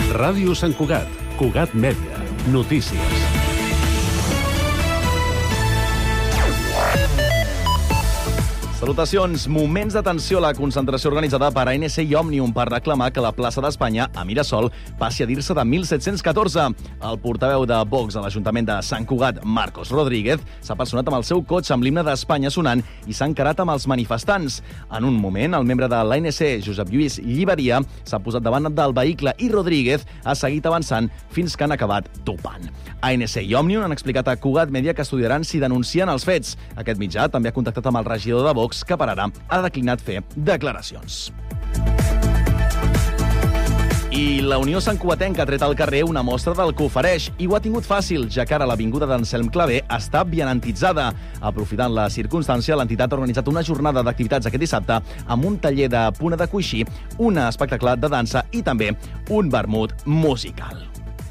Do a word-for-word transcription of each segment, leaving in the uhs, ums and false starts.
Ràdio Sant Cugat, Cugat Mèdia, notícies. Salutacions. Moments d'atenció a la concentració organitzada per A N C i Òmnium per reclamar que la plaça d'Espanya, a Mirasol, passi a dir-se de mil set-cents catorze. El portaveu de Vox a l'Ajuntament de Sant Cugat, Marcos Rodríguez, s'ha personat amb el seu cotxe amb l'himne d'Espanya sonant i s'ha encarat amb els manifestants. En un moment, el membre de l'A N C, Josep Lluís Lliberia, s'ha posat davant del vehicle i Rodríguez ha seguit avançant fins que han acabat topant. A N C i Òmnium han explicat a Cugat Mèdia que estudiaran si denuncien els fets. Aquest mitjà també ha contactat amb el regidor de Vox, que per ara ha declinat fer declaracions. I la Unió Santcugatenca ha tret al carrer una mostra del que ofereix i ho ha tingut fàcil, ja que ara l'avinguda d'Anselm Clavé està vianantitzada. Aprofitant la circumstància, l'entitat ha organitzat una jornada d'activitats aquest dissabte amb un taller de puna de coixí, un espectacle de dansa i també un vermut musical.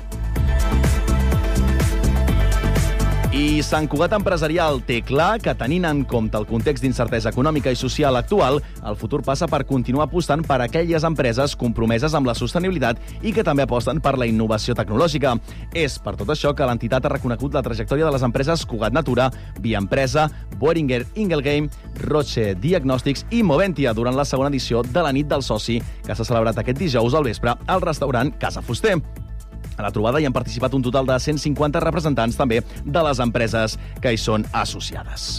I Sant Cugat Empresarial té clar que, tenint en compte el context d'incertesa econòmica i social actual, el futur passa per continuar apostant per aquelles empreses compromeses amb la sostenibilitat i que també aposten per la innovació tecnològica. És per tot això que l'entitat ha reconegut la trajectòria de les empreses Cugat Natura, Via Empresa, Boehringer Ingelheim, Roche Diagnòstics i Moventia durant la segona edició de la Nit del Soci, que s'ha celebrat aquest dijous al vespre al restaurant Casa Fuster. A la trobada hi han participat un total de cent cinquanta representants també de les empreses que hi són associades.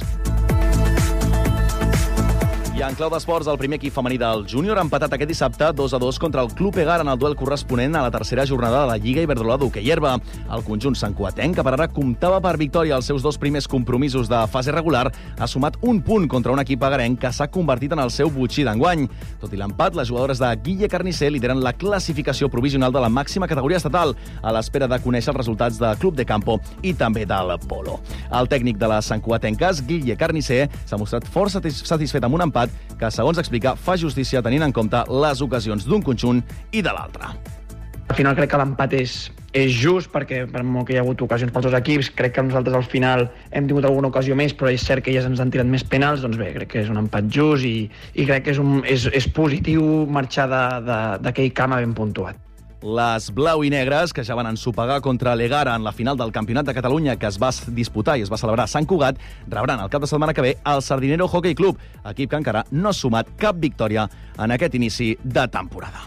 I en clau d'esports, el primer equip femení del júnior ha empatat aquest dissabte dos a dos contra el Club Egar en el duel corresponent a la tercera jornada de la Lliga Iberdrola d'hoquei herba. El conjunt santcugatenc, que per ara comptava per victòria als seus dos primers compromisos de fase regular, ha sumat un punt contra un equip egarenc que s'ha convertit en el seu botxí d'enguany. Tot i l'empat, les jugadores de Guille Carnicer lideren la classificació provisional de la màxima categoria estatal, a l'espera de conèixer els resultats del Club de Campo i també del Polo. El tècnic de les santcugatenques, Guille Carnicer, s'ha mostrat força satisfet amb un empat que, segons explica, fa justícia tenint en compte les ocasions d'un conjunt i de l'altre. Al final crec que l'empat és, és just, perquè per molt que hi ha hagut ocasions pels dos equips, crec que nosaltres al final hem tingut alguna ocasió més, però és cert que elles ens han tirat més penals, doncs bé, crec que és un empat just i, i crec que és, un, és, és positiu marxar d'aquell camp ben puntuat. Les blau i negres, que ja van ensopegar contra l'Egara en la final del Campionat de Catalunya que es va disputar i es va celebrar a Sant Cugat, rebran el cap de setmana que ve el Sardinero Hockey Club, equip que encara no ha sumat cap victòria en aquest inici de temporada.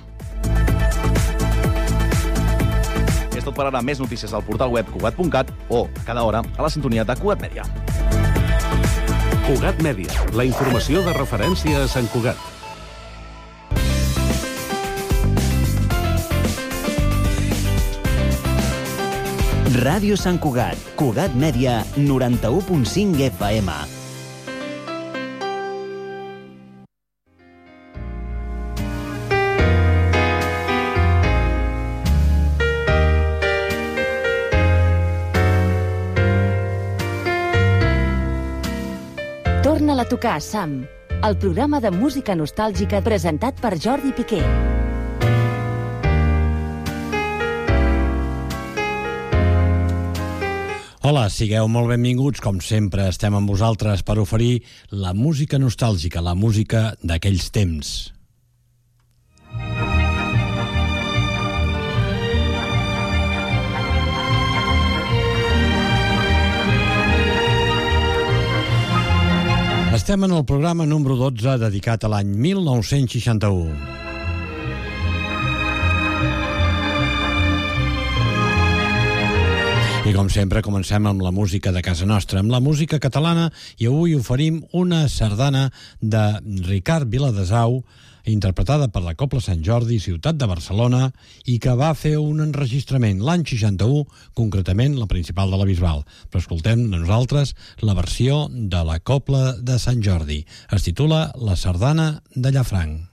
És tot per ara. Més notícies al portal web cugat punt cat o a cada hora a la sintonia de Cugat Mèdia. Cugat Mèdia, la informació de referència a Sant Cugat. Ràdio Sant Cugat, Cugat Mèdia, noranta-u punt cinc F M. Torna-la a tocar, Sam, el programa de música nostàlgica presentat per Jordi Piqué. Hola, sigueu molt benvinguts. Com sempre, estem amb vosaltres per oferir la música nostàlgica, la música d'aquells temps. Estem en el programa número dotze dedicat a l'any mil nou-cents seixanta-u. I com sempre comencem amb la música de casa nostra, amb la música catalana, i avui oferim una sardana de Ricard Viladesau, interpretada per la Cobla Sant Jordi, ciutat de Barcelona, i que va fer un enregistrament l'any seixanta-u, concretament la principal de la Bisbal. Però escoltem nosaltres la versió de la Cobla de Sant Jordi. Es titula La sardana de Llafranc.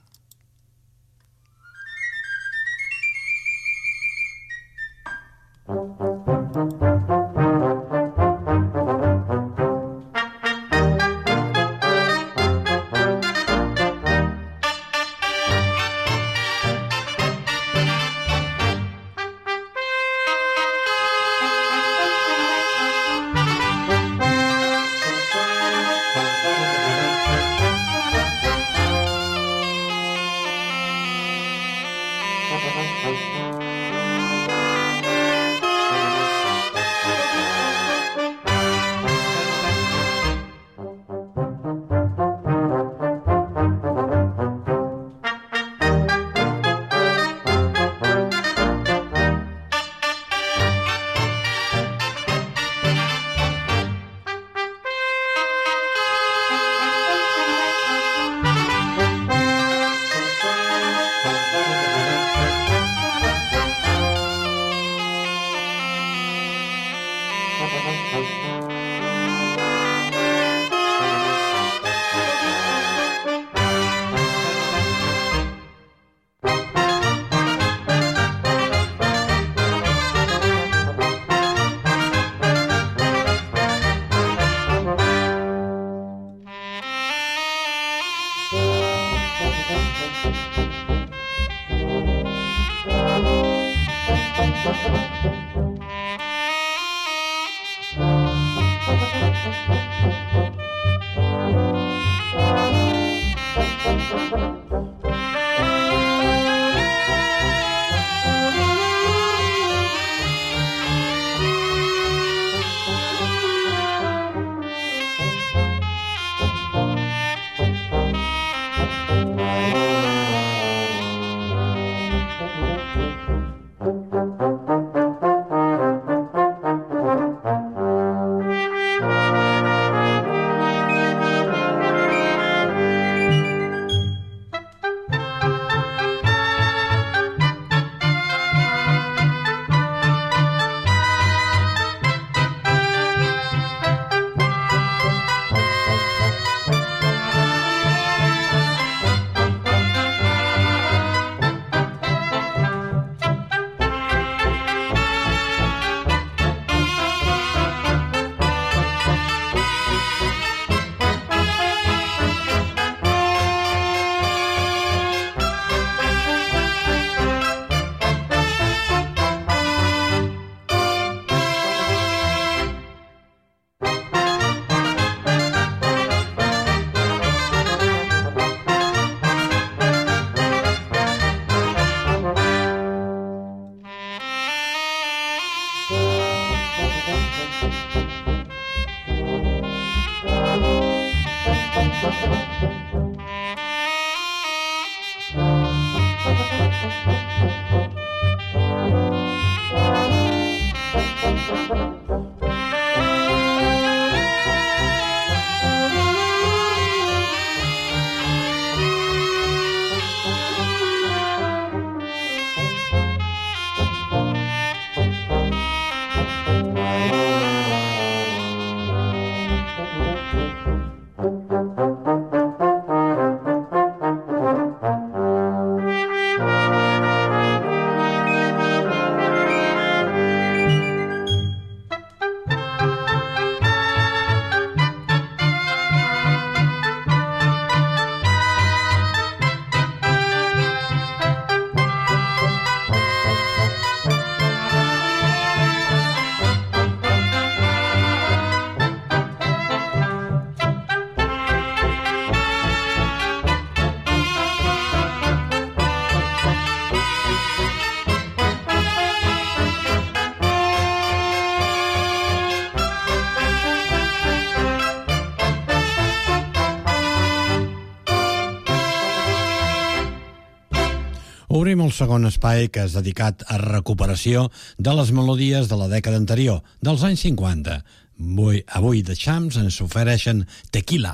Obrim el segon espai que és dedicat a recuperació de les melodies de la dècada anterior, dels anys cinquanta. Avui, avui The Champs ens ofereixen Tequila.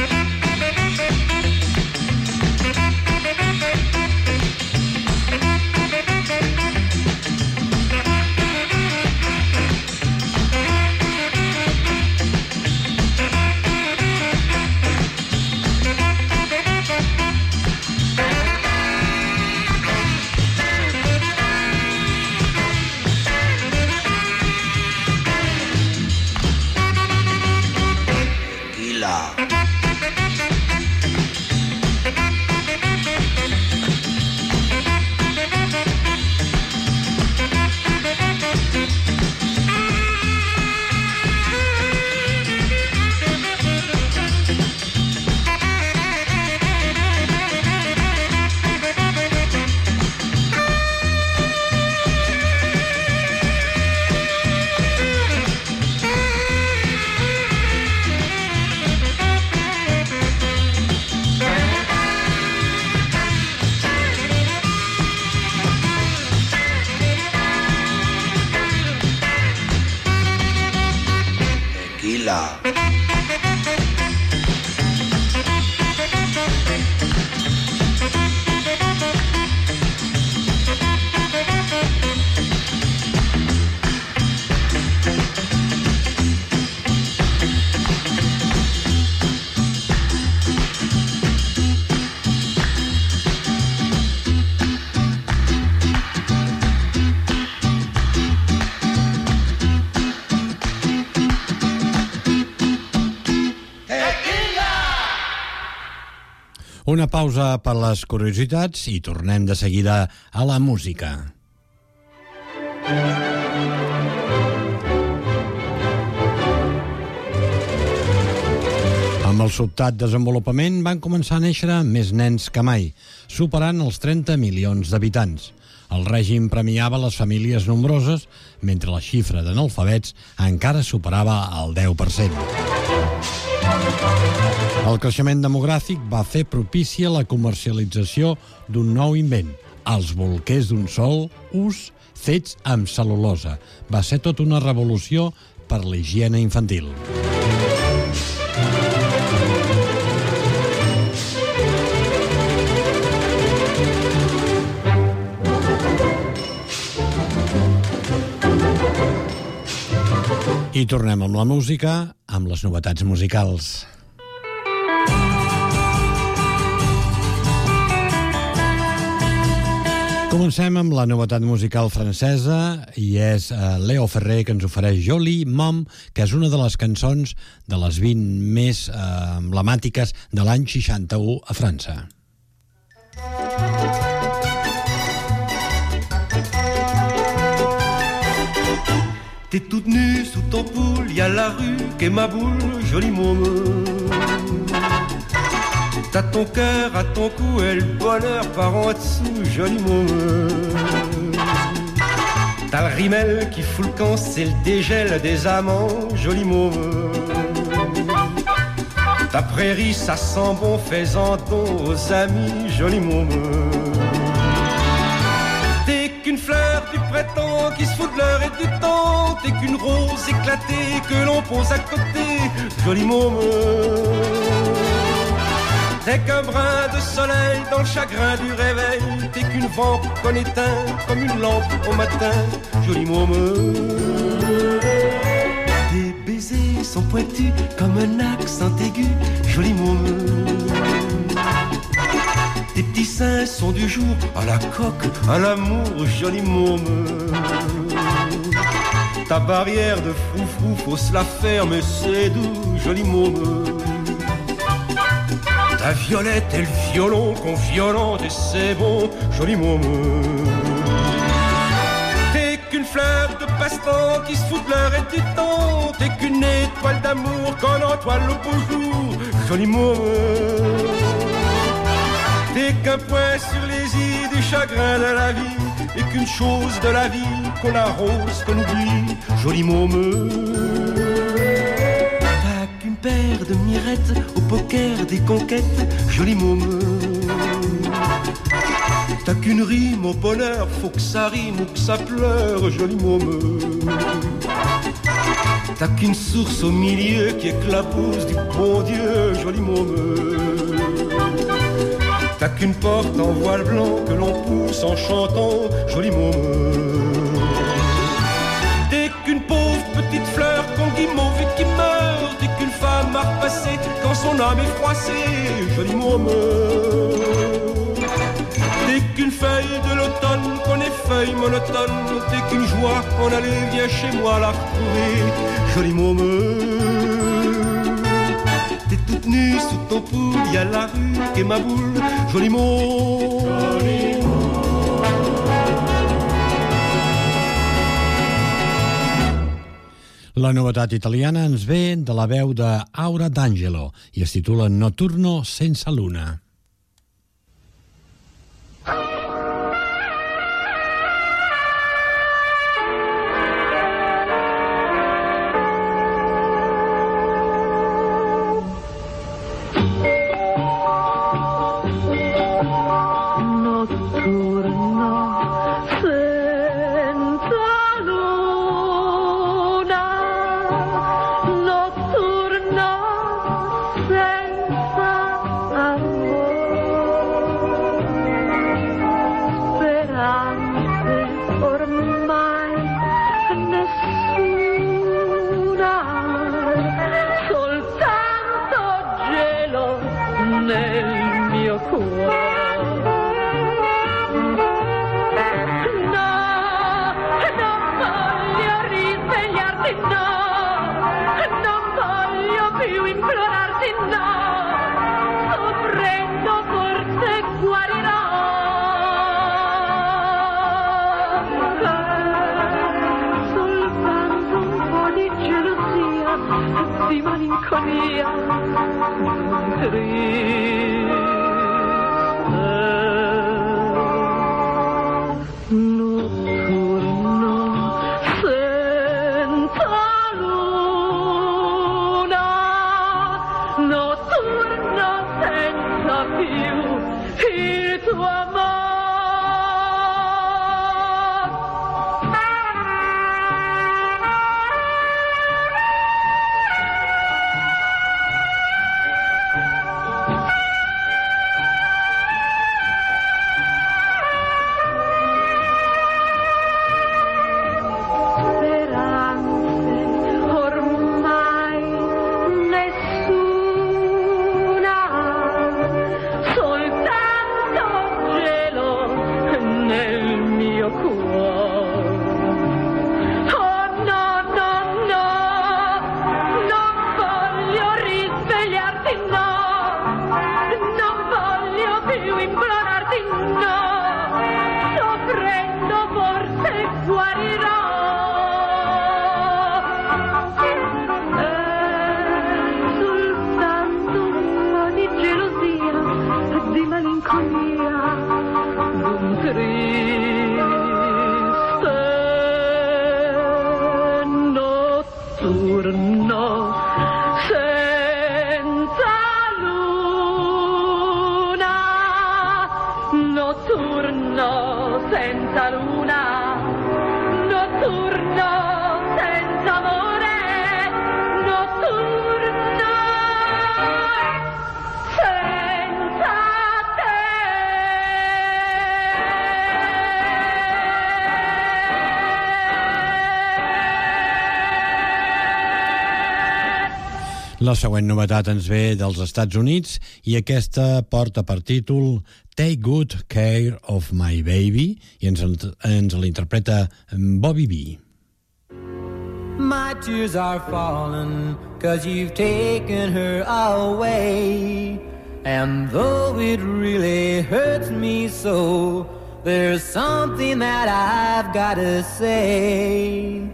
Thank you. Tequila. Una pausa per les curiositats i tornem de seguida a la música. Amb el sobtat desenvolupament van començar a néixer més nens que mai, superant els trenta milions d'habitants. El règim premiava les famílies nombroses, mentre la xifra d'analfabets encara superava el deu per cent. El creixement demogràfic va fer propícia la comercialització d'un nou invent, els bolquers d'un sol ús fets amb cel·lulosa. Va ser tota una revolució per la higiene infantil. I tornem amb la música, amb les novetats musicals. Comencem amb la novetat musical francesa i és Léo Ferré que ens ofereix Jolie Mom, que és una de les cançons de les vint més eh, emblemàtiques de l'any seixanta-u a França. T'es toute nue sous ton poule, y a la rue qu'est ma boule, jolie môme. T'as ton cœur à ton cou et le bonheur par en dessous, jolie môme. T'as le rimel qui fout le camp, c'est le dégel des amants, jolie môme. Ta prairie, ça sent bon, fais-en don aux amis, jolie môme. T'es qu'une fleur du printemps qui se fout de l'heure et du temps. T'es qu'une rose éclatée que l'on pose à côté, jolie môme. T'es qu'un brin de soleil dans le chagrin du réveil. T'es qu'une vente qu'on éteint comme une lampe au matin, jolie môme. Tes baisers sont pointus comme un accent aigu, jolie môme. Tes petits seins sont du jour à la coque, à l'amour, jolie môme. Ta barrière de froufrou, faut se la faire, mais c'est doux, jolie môme. Ta violette et le violon qu'on violente et c'est bon, jolie môme. T'es qu'une fleur de passe-temps qui se fout de l'heure et du temps. T'es qu'une étoile d'amour qu'on entoile au beau jour, jolie môme. T'es qu'un point sur les i du chagrin de la vie et qu'une chose de la vie qu'on arrose, qu'on oublie, jolie môme. T'as qu'une paire de mirettes au poker des conquêtes, jolie môme. T'as qu'une rime au bonheur, faut que ça rime ou que ça pleure, jolie môme. T'as qu'une source au milieu qui éclabousse du bon Dieu, jolie môme. T'as qu'une porte en voile blanc que l'on pousse en chantant, jolie môme. T'es qu'une pauvre petite fleur qu'on guimauve et qui meurt. T'es qu'une femme à repasser quand son âme est froissée, jolie môme. T'es qu'une feuille de l'automne qu'on effeuille monotone. T'es qu'une joie qu'on allait, viens chez moi la retrouver, jolie môme. T'es toute nue sous ton poule, y a la rue qu'est ma boule, jolie môme. La novetat italiana ens ve de la veu d'Aura D'Angelo i es titula Notturno senza luna. Notte più implorarti, no, soffrendo forse guarirò. Eh, soltanto un po' di gelosia, di malinconia, triste. La següent novetat ens ve dels Estats Units i aquesta porta per títol Take Good Care of My Baby i ens, ens l'interpreta Bobby B. My tears are falling 'cause you've taken her away, and though it really hurts me so, there's something that I've got to say.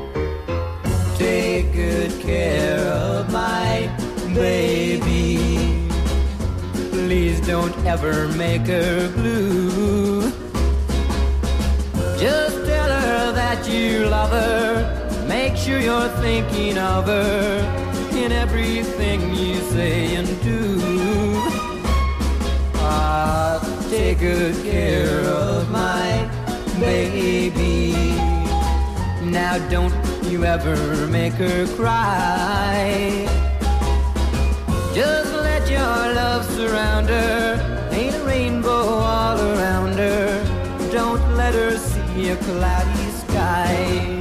Take good care of my baby. Please don't ever make her blue. Just tell her that you love her. Make sure you're thinking of her in everything you say and do. Ah, take good care of my baby. Now don't you ever make her cry. Just let your love surround her. Ain't a rainbow all around her. Don't let her see a cloudy sky.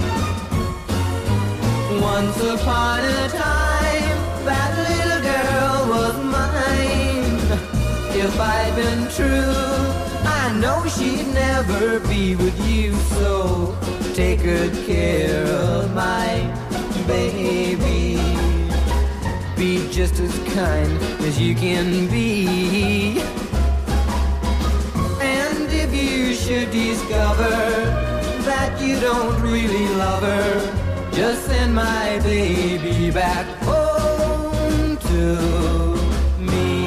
Once upon a time, that little girl was mine. If I'd been true, I know she'd never be with you. So take good care of my baby. Be just as kind as you can be. And if you should discover that you don't really love her, just send my baby back home to me.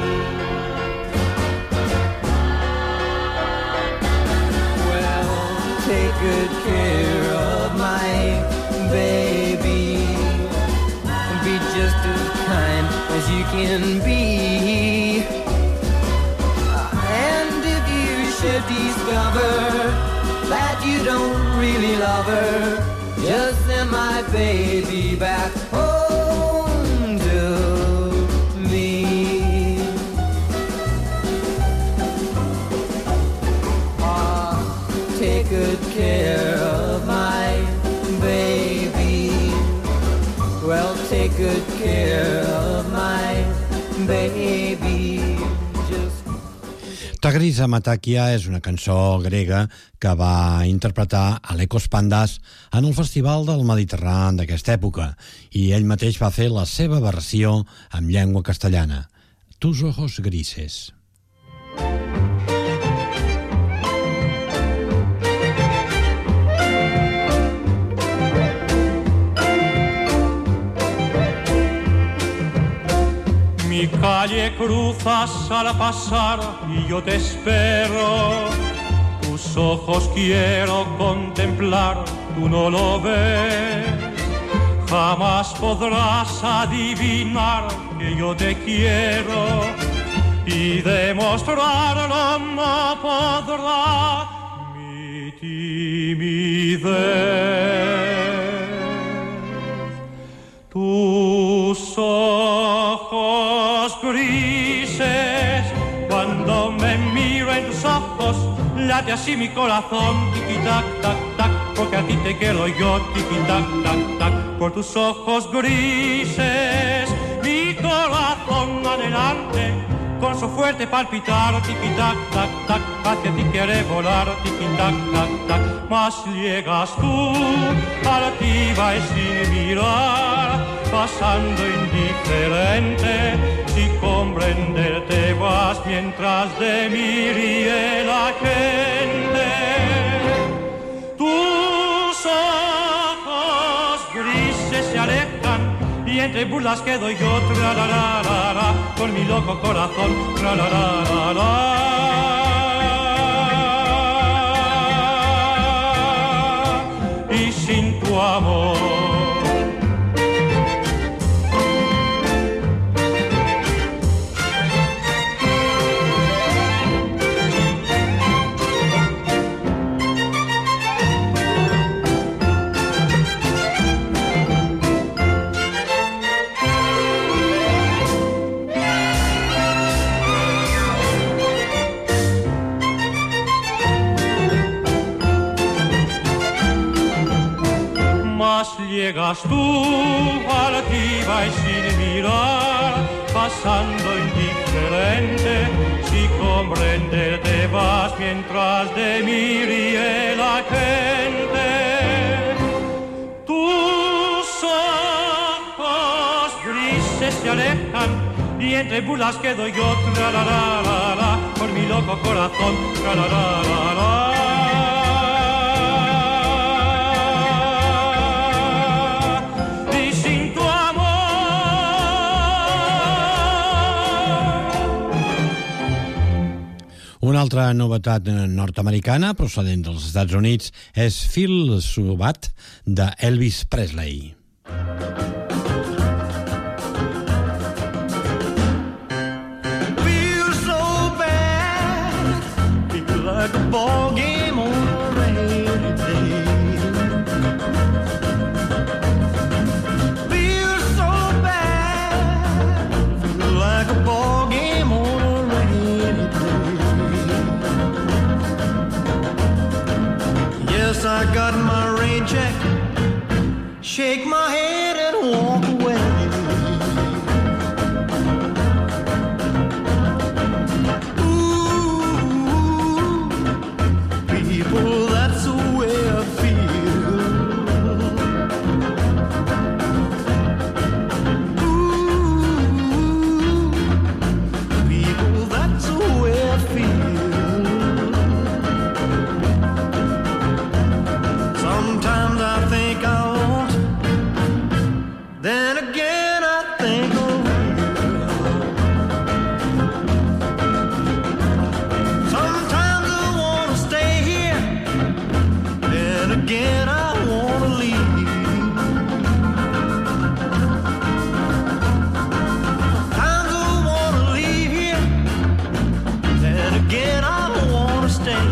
Well, take good care of my baby. Be just as kind as you can be. And if you should discover that you don't really love her, just send my baby back home to me. Ah, take good care of my baby. Well, take good care of my baby. Just Ta grisa Matakia és una cançó grega que va interpretar Alekos Pandas en el Festival del Mediterrani d'aquesta època i ell mateix va fer la seva versió en llengua castellana, Tus ojos grises. Mi calle cruzas al pasar y yo te espero. Tus ojos quiero contemplar, tú no lo ves. Jamás podrás adivinar que yo te quiero y demostrarlo no podrá mi timidez. Tus ojos grises, cuando me miro en tus ojos, late así mi corazón, tiki-tac, tac-tac, porque a ti te quiero yo, tiki-tac, tac-tac, por tus ojos grises, mi corazón adelante, con su fuerte palpitar, tiki-tac, tac-tac, hacia ti quiere volar, tiki-tac, tac-tac, mas llegas tú, altiva y sin mirar, pasando indiferente, si comprender te vas mientras de mí ríe la gente. Tus ojos grises se alejan y entre burlas quedo yo, tra-la-la-la-la, con mi loco corazón, tra-la-la-la-la, y sin tu amor. Llegas tú, altiva y sin mirar, pasando indiferente, si comprender te vas mientras de mí ríe la gente. Tus ojos grises se alejan y entre burlas quedo yo, tra-la-la-la-la, por mi loco corazón, tra-la-la-la-la. Una altra novetat nord-americana procedent dels Estats Units és Feel So Bad de Elvis Presley. Feel so bad, feel like a ball game on a rainy day. Feel so bad, feel like a ball game on a rainy day. Yes, I got my rain check, shake my head and walk away. Ooh, people, that's the way I feel. Ooh, people, that's the way I feel. Sometimes I think I won't, then again I think I will. Sometimes I want to stay here, then again I want to leave. Times I want to leave here, then again I want to stay.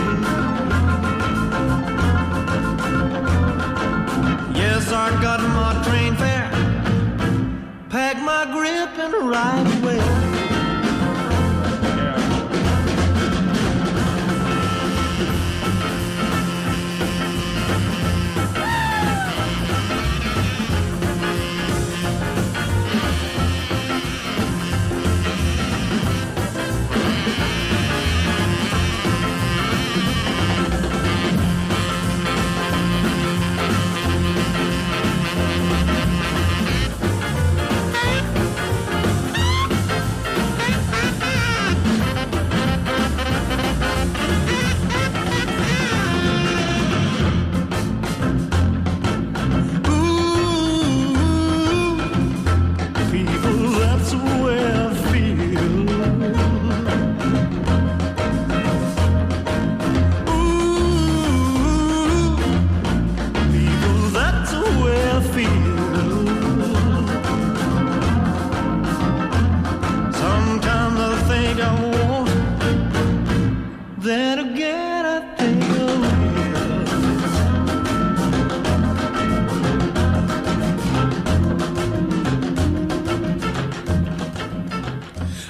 Yes, I got my train fare, pack my grip and ride away.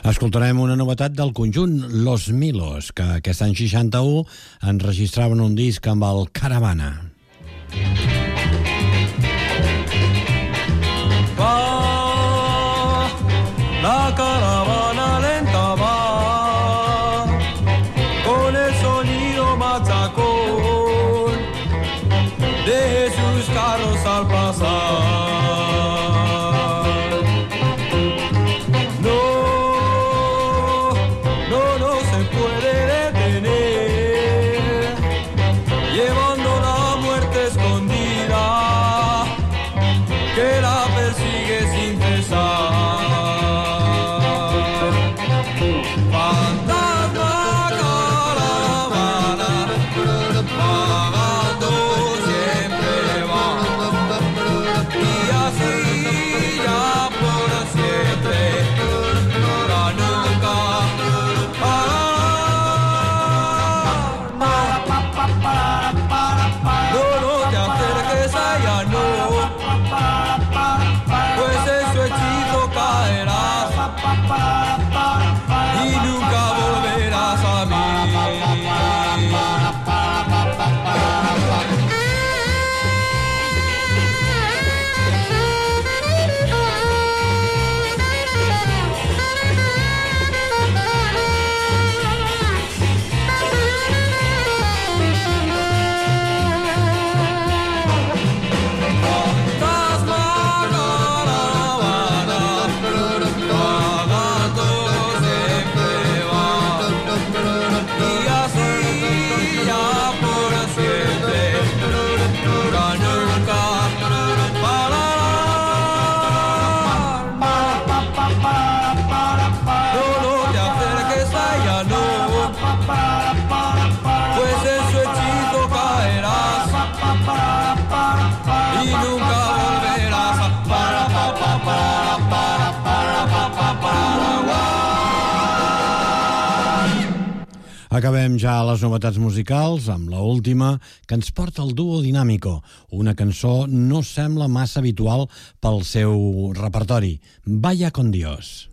Escoltarem una novetat del conjunt Los Milos, que aquest any seixanta-u enregistraven un disc amb el Caravana. Va, la caravana lenta va, con el sonido machacón de sus carros al pasar. Acabem ja les novetats musicals amb la última, que ens porta el Dúo Dinámico. Una cançó no sembla massa habitual pel seu repertori. Vaya con Dios.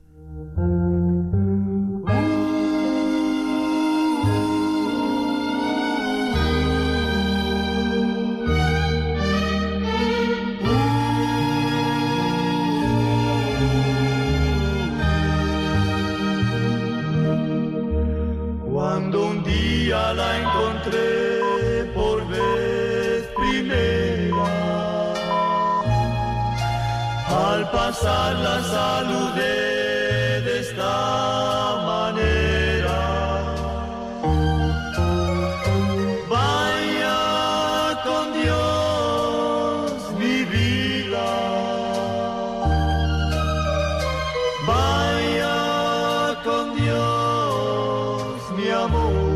Cuando un día la encontré por vez primera, al pasar la saludé de esta manera: vaya con Dios mi vida, vaya con Dios mi amor.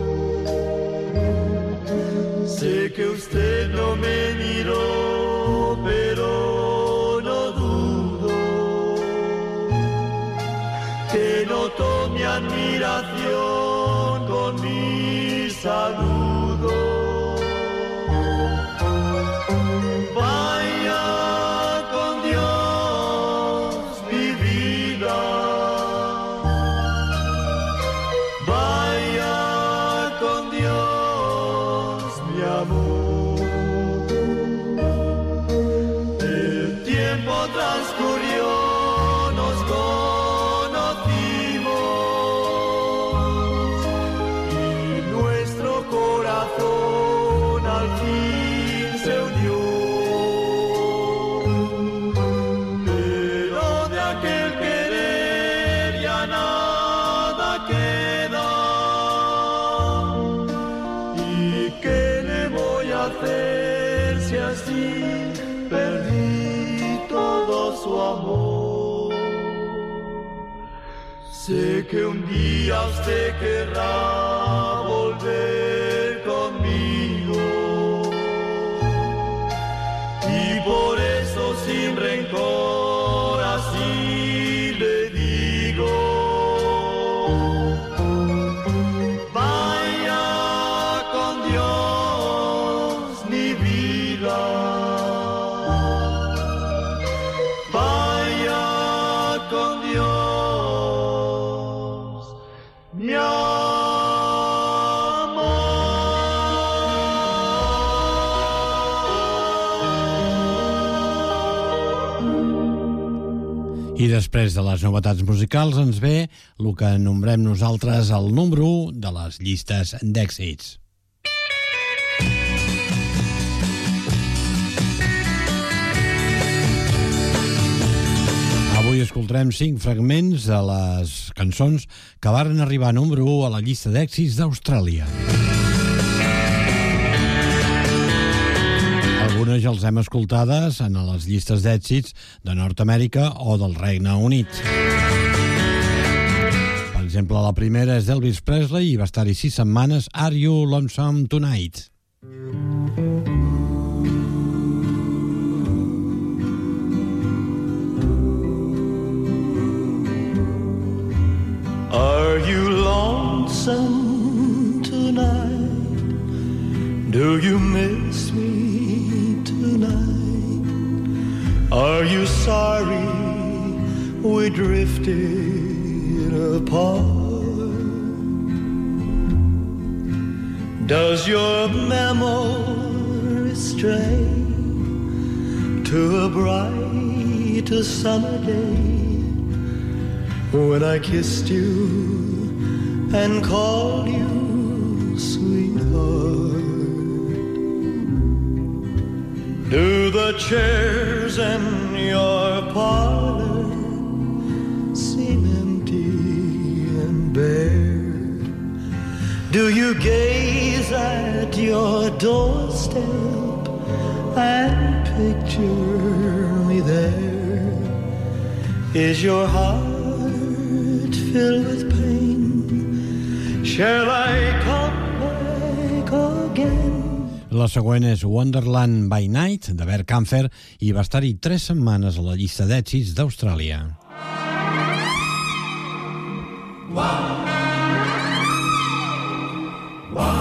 Sé que usted no me miró, pero no dudo que notó mi admiración con mi saludo. Vaya con Dios mi vida, vaya con Dios mi amor. El tiempo transcurrió, nos conocimos y nuestro corazón al fin se unió. Pero de aquel querer ya nada queda. ¿Y qué le voy a hacer si así perdí todo su amor? Sé que un día usted querrá volver conmigo y por eso sin rencor así le digo: vaya con Dios mi vida, vaya con Dios I després de les novetats musicals ens ve el que nombrem nosaltres el número u de les llistes d'èxits. Avui escoltarem cinc fragments de les cançons que varen arribar a número u a la llista d'èxits d'Austràlia. Algunes ja els hem escoltades en les llistes d'èxits de Nord-Amèrica o del Regne Unit. Per exemple, la primera és d'Elvis Presley i va estar-hi sis setmanes, Are You Lonesome Tonight? Are you lonesome tonight? Do you miss me tonight? Are you sorry we drifted apart? Does your memory stray to a bright summer day when I kissed you and called you sweetheart? Do the chairs in your parlor seem empty and bare? Do you gaze at your doorstep and picture me there? Is your heart filled with pain? Shall I come back again? La següent és Wonderland by Night, de Bert Kaempfer, i va estar-hi tres setmanes a la llista d'èxits d'Austràlia. Wow. Wow.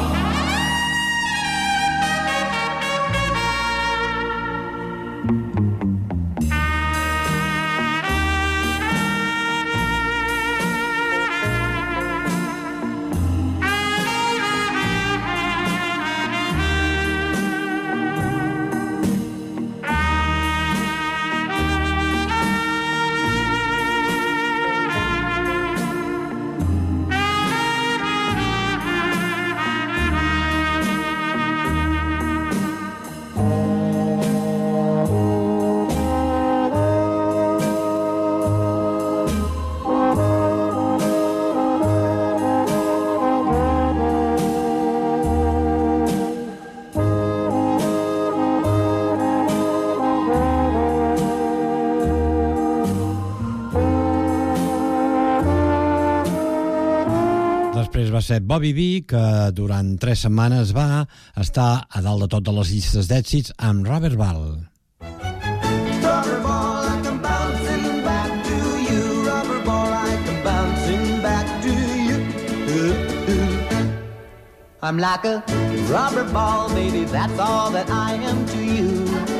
Va ser Bobby B, que durant tres setmanes va estar a dalt de tot de les llistes d'èxits amb Rubber Ball. Rubber ball, I come bouncing back to you. Rubber ball, I come bouncing back to you. Ooh, ooh. I'm like a rubber ball, baby, that's all that I am to you.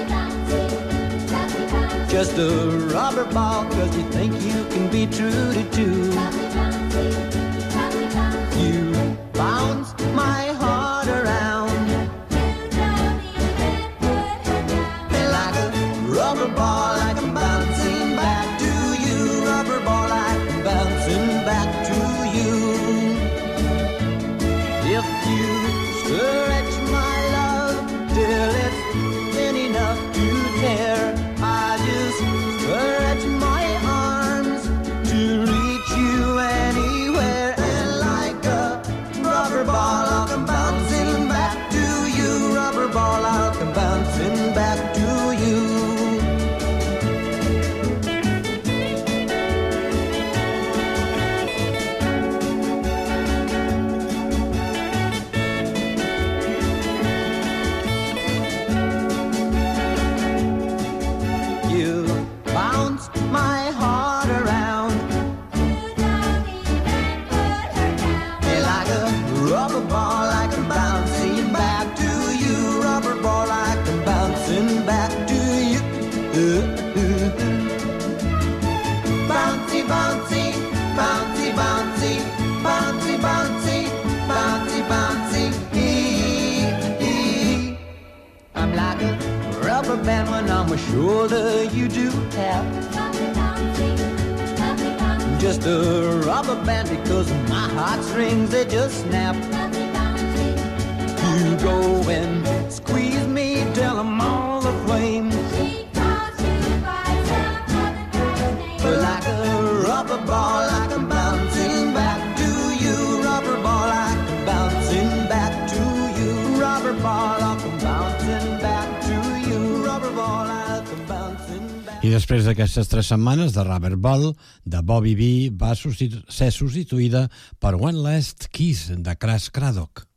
Just a rubber ball, cause you think you can be true to two. You bounce my heart around like a rubber ball, I come bouncing back to you. Rubber ball, I come bouncing back to you. If you stretch my love till it's thin enough to tear, I just stretch my arms to reach you anywhere. Rubber ball, I'll come bouncing back to you. Rubber ball, I'll come bouncing back to you. You bounce my heart around rubber ball, I come bouncing back to you. Rubber ball, I come bouncing back to you. Ooh, ooh. Bouncy, bouncy, bouncy, bouncy, bouncy, bouncy, bouncy, bouncy. Ee, ee. I'm like a rubber band when on my shoulder. You do have just a rubber band because my heartstrings, they just snap. You go and squeeze me till I'm all aflame. Like a rubber ball, I come bouncing back to you. Rubber ball, I come bouncing back to you. Rubber ball, I come bouncing back to you. Rubber ball, I come bouncing back. I després d'aquestes tres setmanes de Rubber Ball, de Bobby B va substitu- ser substituïda per One Last Kiss de Crash Craddock.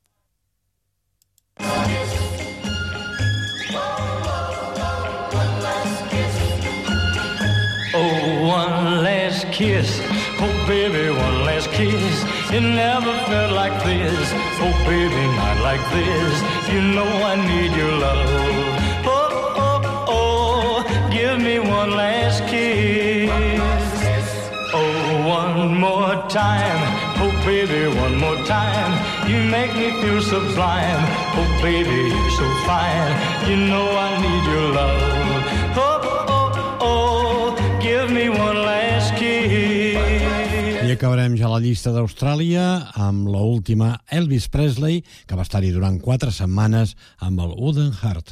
Oh, one last kiss, oh baby, one last kiss. It never felt like this, oh baby, not like this. You know I need your love. Oh, oh, oh, give me one last kiss. Oh, one more time, oh baby, one more time. You make me feel sublime, oh baby, you're so fine. You know I need your love. Oh, oh, oh, give me one last kiss. I acabarem ja la llista d'Austràlia amb l'última Elvis Presley, que va estar-hi durant quatre setmanes amb el Wooden Heart.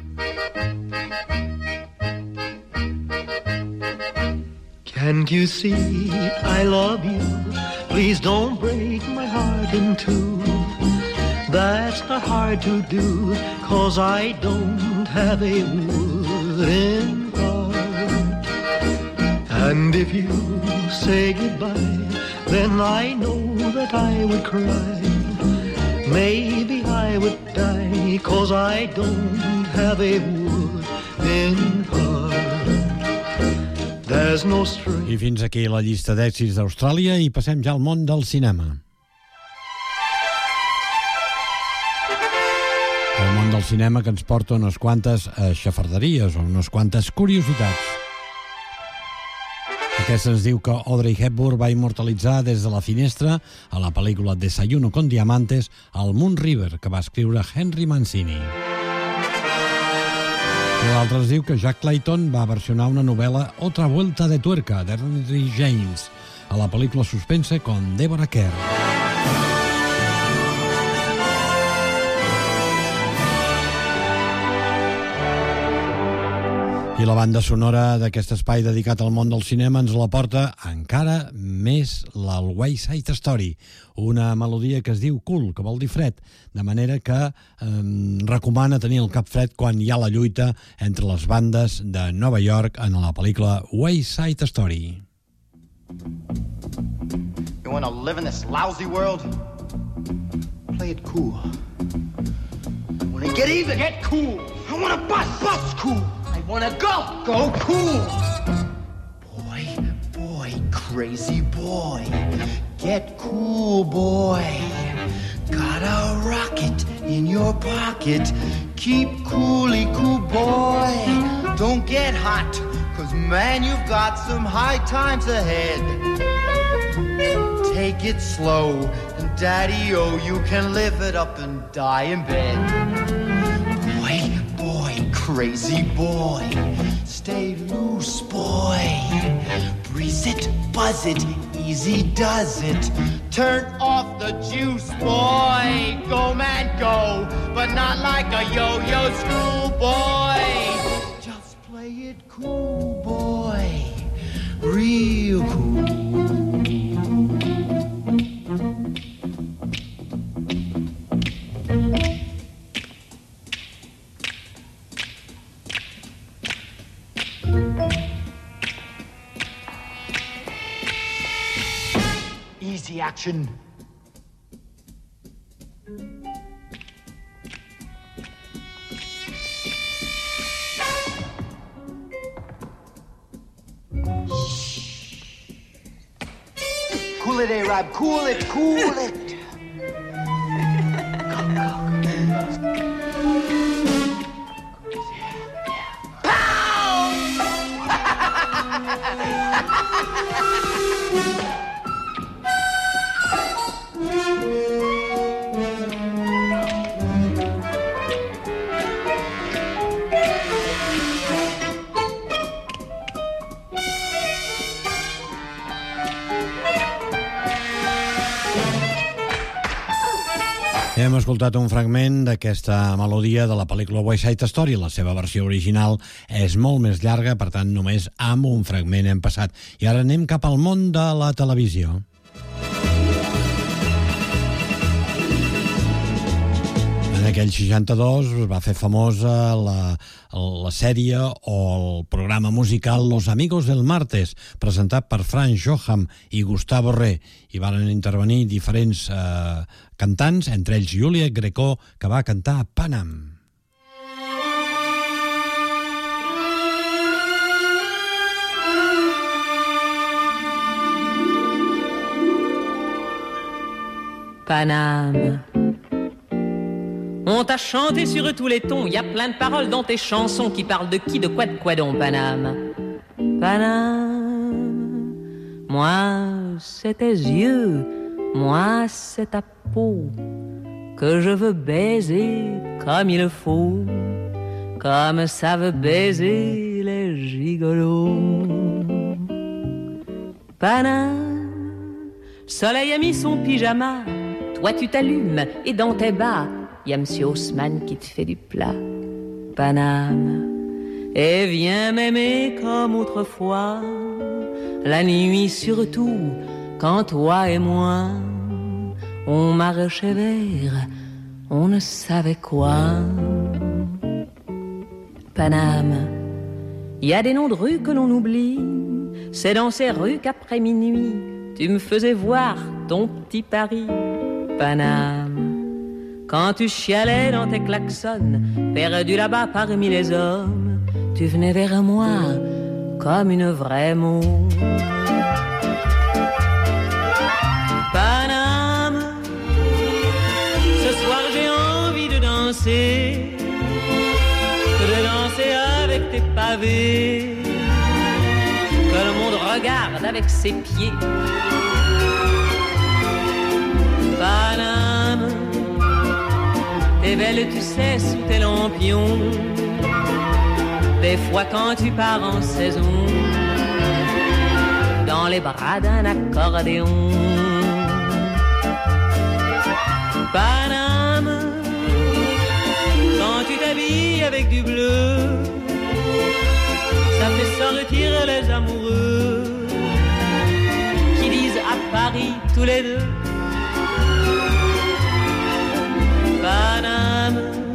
Can't you see I love you? Please don't break my heart in two. That's not hard to do, 'cause I don't have a wooden heart. And if you say goodbye, then I know that I would cry. Maybe I would die, 'cause I don't have a wooden heart. There's no string. I fins aquí la llista d'èxits d'Austràlia i passem ja al món del cinema. El món del cinema que ens porta unes quantes eh, xafarderies o unes quantes curiositats. Aquesta ens diu que Audrey Hepburn va immortalitzar des de la finestra a la pel·lícula Desayuno con Diamantes al Moon River, que va escriure Henry Mancini. L'altre ens diu que Jack Clayton va versionar una novel·la Otra Vuelta de Tuerca d'Henry James a la pel·lícula suspense con Deborah Kerr. I la banda sonora d'aquest espai dedicat al món del cinema ens la porta encara més el Wayside Story, una melodia que es diu cool, que vol dir fred, de manera que eh, recomana tenir el cap fred quan hi ha la lluita entre les bandes de Nova York en la pel·lícula Wayside Story. You want to live in this lousy world? Play it cool. I want to get even. Get cool. I want to bust. Bust cool. I want to go. Go cool. Boy, boy, crazy boy. Get cool, boy. Got a rocket in your pocket. Keep coolly cool, boy. Don't get hot, 'cause man, you've got some high times ahead. Take it slow, and daddy-o, you can live it up and die in bed. Boy, boy, crazy boy, stay loose, boy. Breeze it, buzz it, easy does it. Turn off the juice, boy. Go, man, go, but not like a yo-yo schoolboy. Just play it cool, boy, real cool. Easy action. Cool it, A-Rab, cool it, cool it. Go, go. Hem escoltat un fragment d'aquesta melodia de la pel·lícula West Side Story. La seva versió original és molt més llarga, per tant només amb un fragment hem passat. I ara anem cap al món de la televisió. En aquell seixanta-dos es va fer famosa la, la sèrie o el programa musical Los Amigos del Martes, presentat per Frank Johann i Gustavo Re. Hi van intervenir diferents eh, cantants, entre ells Juliette Gréco, que va cantar Panam. Panam. On t'a chanté sur tous les tons, y a plein de paroles dans tes chansons qui parlent de qui, de quoi, de quoi donc, Panam. Panam, moi c'est tes yeux, moi c'est ta peau que je veux baiser comme il faut, comme savent baiser les gigolos. Panam, soleil a mis son pyjama, toi tu t'allumes et dans tes bas y a Monsieur Haussmann qui te fait du plat. Panam, et viens m'aimer comme autrefois, la nuit surtout, quand toi et moi, on marchait vers, on ne savait quoi. Panam, y a des noms de rues que l'on oublie, c'est dans ces rues qu'après minuit, tu me faisais voir ton petit Paris. Panam, quand tu chialais dans tes klaxons, perdu là-bas parmi les hommes, tu venais vers moi comme une vraie môme. Panam, ce soir j'ai envie de danser, de danser avec tes pavés, que le monde regarde avec ses pieds. Panam, t'es belle, tu sais, sous tes lampions. Des fois quand tu pars en saison, dans les bras d'un accordéon. Panam, quand tu t'habilles avec du bleu, ça fait sortir les amoureux qui disent à Paris tous les deux. Panam,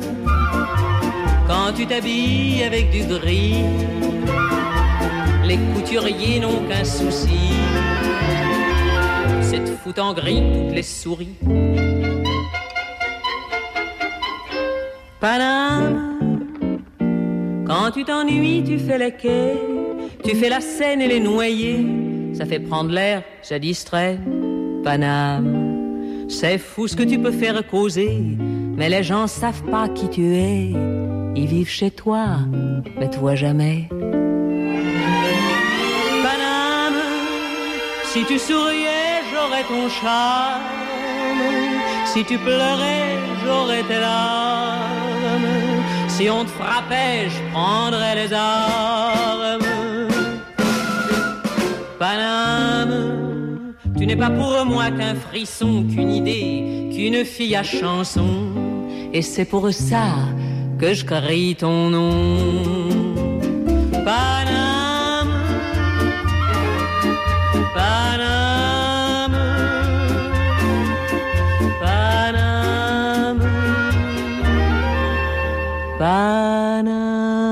quand tu t'habilles avec du gris, les couturiers n'ont qu'un souci, c'est de foutre en gris toutes les souris. Panam, quand tu t'ennuies, tu fais les quais, tu fais la Seine et les noyers, ça fait prendre l'air, ça distrait. Panam, c'est fou ce que tu peux faire causer, mais les gens savent pas qui tu es. Ils vivent chez toi, mais toi jamais. Panam, si tu souriais, j'aurais ton charme. Si tu pleurais, j'aurais tes larmes. Si on te frappait, je prendrais les armes. Panam, tu n'es pas pour moi qu'un frisson, qu'une idée, qu'une fille à chanson. Et c'est pour ça que je crie ton nom. Panam, Panam, Panam, Panam.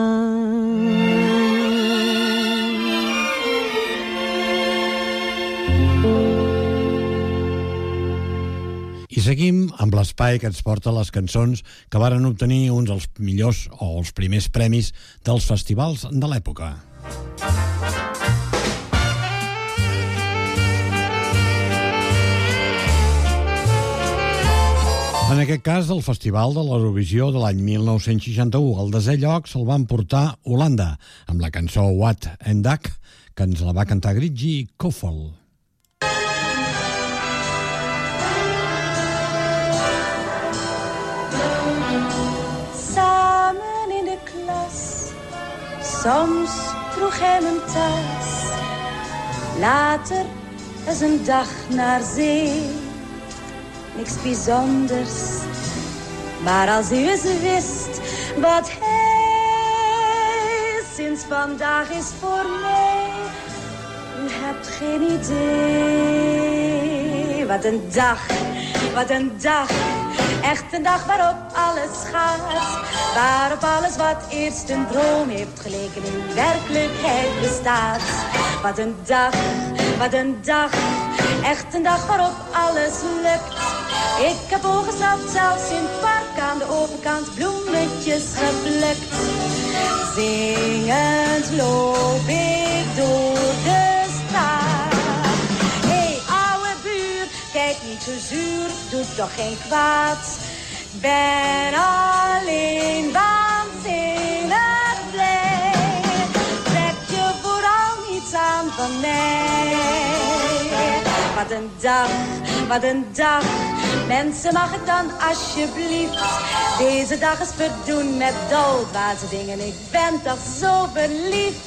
I seguim amb l'espai que ens porta les cançons que varen obtenir uns dels millors o els primers premis dels festivals de l'època. En aquest cas, el Festival de l'Eurovisió de l'any mil nou-cents seixanta-u. Al desè lloc se'l van portar Holanda, amb la cançó What and Duck, que ens la va cantar Gritji Koffel. Soms droeg hij mijn tas, later is een dag naar zee. Niks bijzonders, Maar als u eens wist wat hij sinds vandaag is voor mij. U hebt geen idee. Wat een dag, wat een dag. Echt een dag waarop alles gaat. Waarop alles wat eerst een droom heeft geleken in werkelijkheid bestaat. Wat een dag, wat een dag. Echt een dag waarop alles lukt. Ik heb ooggesnapt, zelfs in het park aan de overkant bloemetjes geplukt. Zingend loop ik door de straat. Hey, ouwe buur, kijk niet zo zuur, doet toch geen kwaad. Ben alleen waanzinnig blij. Trek je vooral niets aan van mij. Wat een dag, wat een dag. Mensen, mag ik dan alsjeblieft deze dag eens verdoen met doodwaartse dingen. Ik ben toch zo verliefd.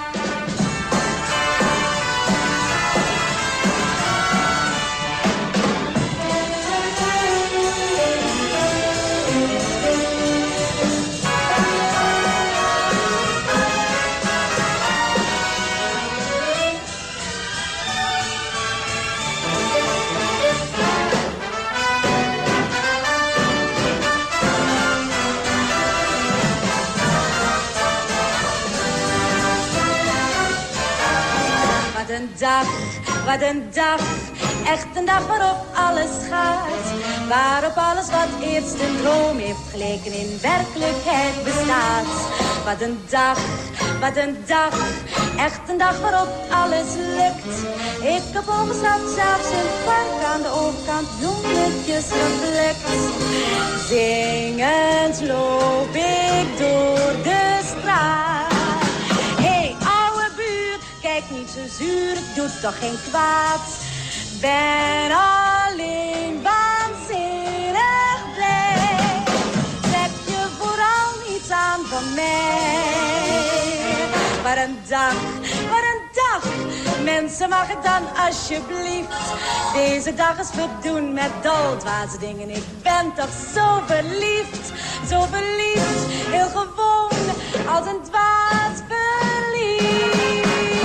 Wat een dag, wat een dag. Echt een dag waarop alles gaat. Waarop alles wat eerst een droom heeft geleken in werkelijkheid bestaat. Wat een dag, wat een dag. Echt een dag waarop alles lukt. Ik heb ongeslapt, zelfs in het park aan de overkant bloemetjes geplukt. Zingend loop ik door de straat. Hey, ouwe buur, kijk niet zo zuur, doet toch geen kwaad. Ben alleen waanzinnig blij. Trek je vooral niets aan van mij. Wat een dag, wat een dag. Mensen, mag ik dan alsjeblieft deze dag eens verdoen met doodwaartse dingen. Ik ben toch zo verliefd, zo verliefd. Heel gewoon, als een dwaas verliefd.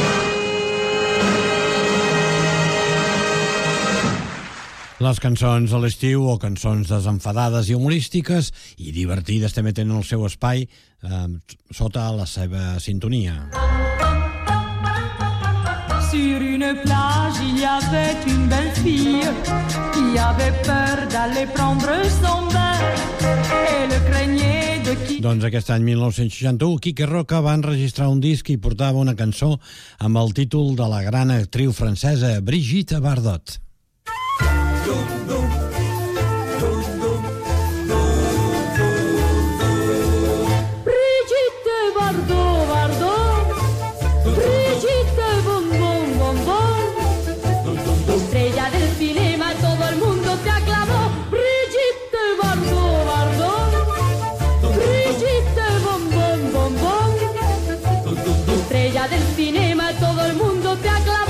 Les cançons a l'estiu o cançons desenfadades i humorístiques i divertides també tenen el seu espai eh, sota la seva sintonia. Sur une plage, il y avait une belle fille qui avait peur d'aller prendre son bain. Elle craignait de qui... Doncs aquest any dinou seixanta-u, Quique Roca va enregistrar un disc i portava una cançó amb el títol de la gran actriu francesa Brigitte Bardot. Brigitte Bardot, Bardot, Brigitte Bombón, Bombón, estrella del cinema, todo el mundo te aclamó. Brigitte Bardot, Bardot, Brigitte Bombón, Bombón, estrella del cinema, todo el mundo te aclamó.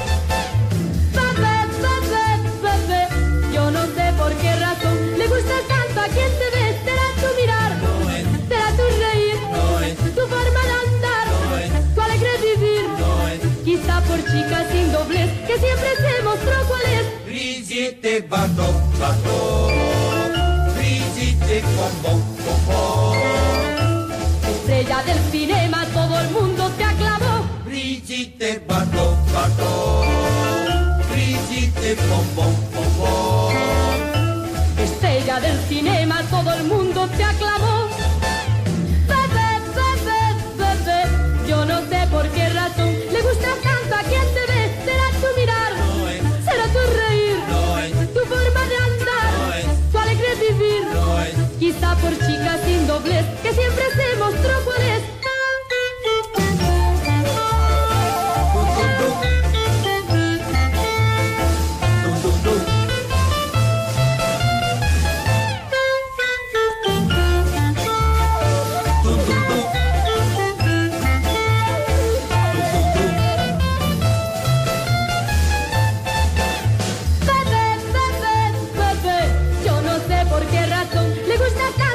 ¿Por qué razón le gustas tanto a quien te ves? Será tu mirar, no es. Será tu reír, no es. Tu forma de andar, no es. Tu alegre vivir, no es. Quizá por chica sin doblez que siempre se mostró cuál es. Brigitte Bardot, Bardot, Brigitte Bombón, Bombón, estrella del cinema, todo el mundo te aclamó. Brigitte Bardot, Bardot, Brigitte Bombón, Bombón, estrella del cinema, todo el mundo te aclamó. Bebé, bebé, bebé, yo no sé por qué razón le gustas tanto a quien te ve. Será tu mirar, no es. Será tu reír, no es. Tu forma de andar, no es. Tu alegre vivir, no es. Quizá por chica sin doblez que siempre se mostró cuál es. Le gusta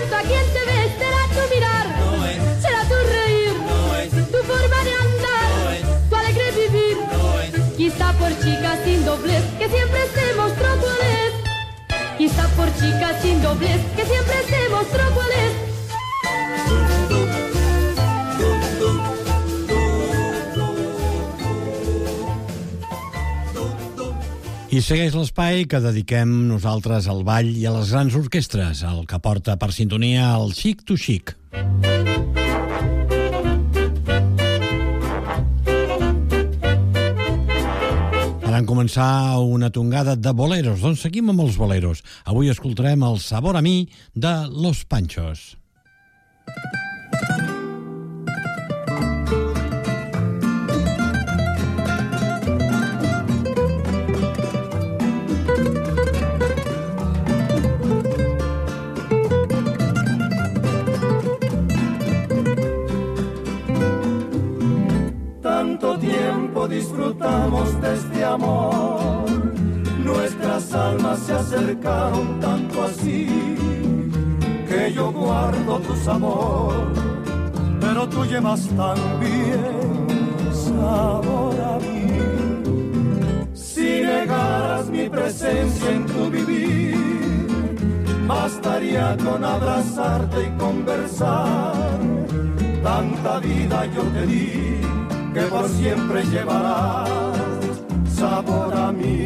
Quizá por chica sin doblez, que siempre se mostró cuál es. Quizá por chica sin doblez, que siempre se mostró cuál es. I segueix l'espai que dediquem nosaltres al ball i a les grans orquestres, el que porta per sintonia el Chic to Chic. Van començar una tongada de boleros, doncs seguim amb els boleros. Avui escoltarem el Sabor a mi de Los Panchos. Tanto tiempo disfrutamos de este amor, nuestras almas se acercaron tanto así, que yo guardo tu sabor, pero tú llevas también sabor a mí. Si negaras mi presencia en tu vivir, bastaría con abrazarte y conversar, tanta vida yo te di, que por siempre llevarás sabor a mí.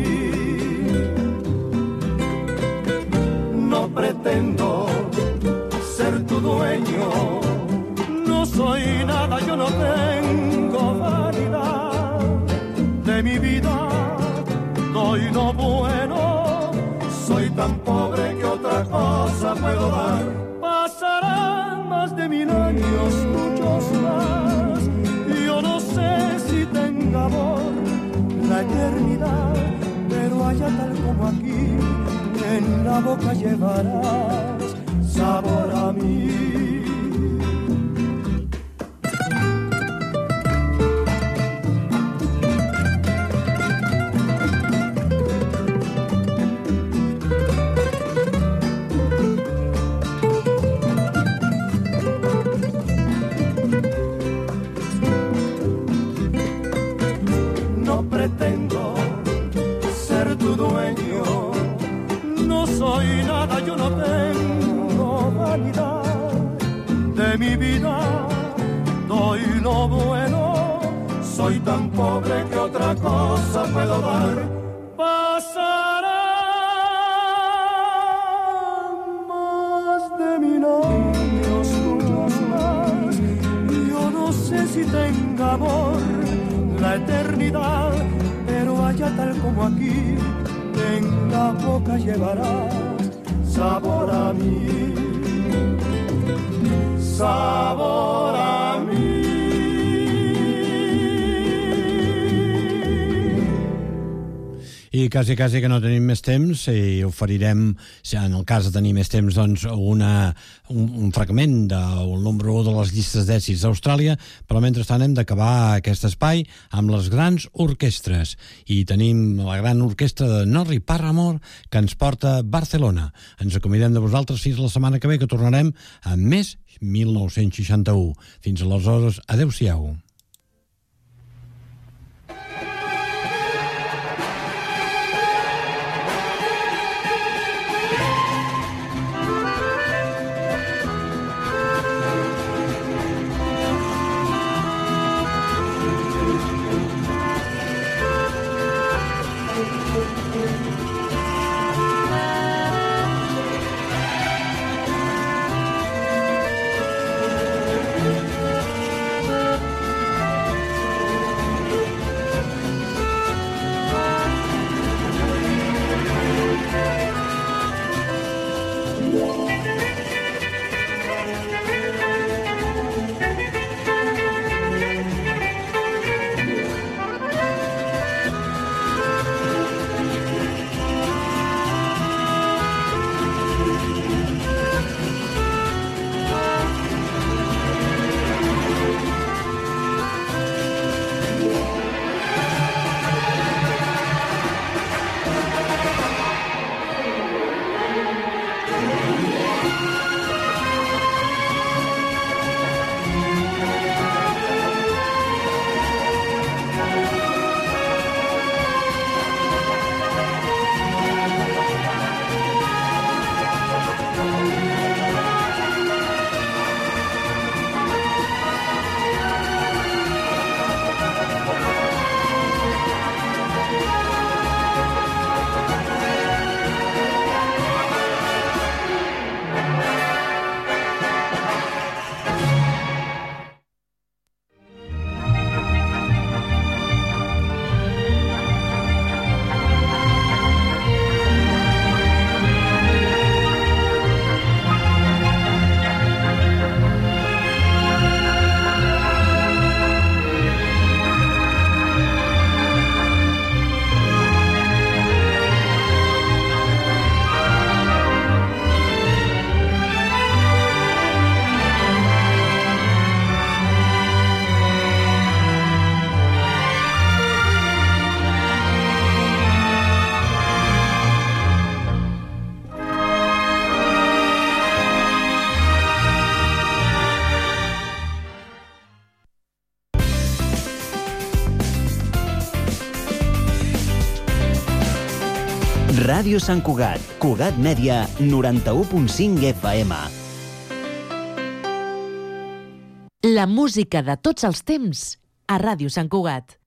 No pretendo ser tu dueño, no soy nada, yo no tengo vanidad. De mi vida doy lo bueno, soy tan pobre que otra cosa puedo dar. Pasarán más de mil años, muchos más, yo no sé si tenga amor la eternidad, pero allá tal como aquí, en la boca llevarás sabor a mí. Pretendo ser tu dueño, no soy nada, yo no tengo vanidad. De mi vida doy lo bueno, soy tan pobre que otra cosa puedo dar. Pasarán más de mil años, muchos más, yo no sé si tenga amor la eternidad, pero allá tal como aquí, en la boca llevarás sabor a mí, sabor a mí. I quasi, quasi que no tenim més temps i oferirem, si en el cas de tenir més temps, doncs una, un, un fragment del número u de les llistes d'èxits d'Austràlia, però mentrestant hem d'acabar aquest espai amb les grans orquestres. I tenim la gran orquestra de Norrie Paramore que ens porta Barcelona. Ens acomiadem de vosaltres fins la setmana que ve, que tornarem amb més mil nou-cents seixanta-u. Fins aleshores, adeu-siau. Ràdio Sant Cugat, Cugat Mèdia, noranta-u punt cinc F M. La música de tots els temps a Ràdio Sant Cugat.